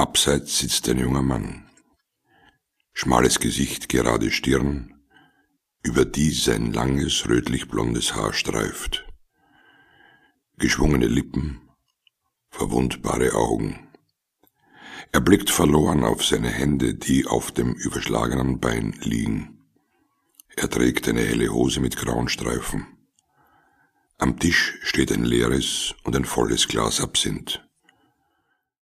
Abseits sitzt ein junger Mann. Schmales Gesicht, gerade Stirn, über die sein langes, rötlich-blondes Haar streift. Geschwungene Lippen, verwundbare Augen. Er blickt verloren auf seine Hände, die auf dem überschlagenen Bein liegen. Er trägt eine helle Hose mit grauen Streifen. Am Tisch steht ein leeres und ein volles Glas Absinth.